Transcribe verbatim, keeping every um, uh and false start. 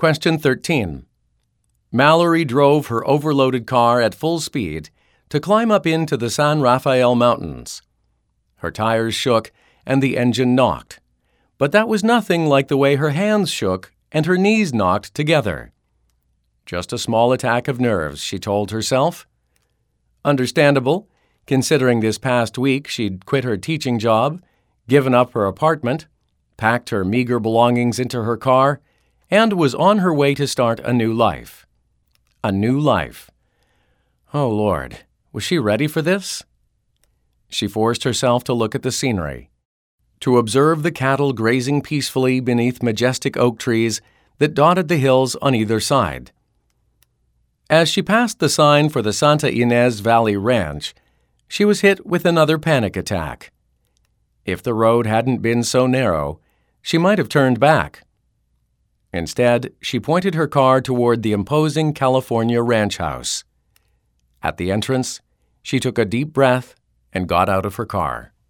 Question thirteen. Mallory drove her overloaded car at full speed to climb up into the San Rafael Mountains. Her tires shook and the engine knocked, but that was nothing like the way her hands shook and her knees knocked together. Just a small attack of nerves, she told herself. Understandable, considering this past week she'd quit her teaching job, given up her apartment, packed her meager belongings into her car, and was on her way to start a new life. A new life. Oh, Lord, was she ready for this? She forced herself to look at the scenery, to observe the cattle grazing peacefully beneath majestic oak trees that dotted the hills on either side. As she passed the sign for the Santa Ynez Valley Ranch, she was hit with another panic attack. If the road hadn't been so narrow, she might have turned back. Instead, she pointed her car toward the imposing California ranch house. At the entrance, she took a deep breath and got out of her car.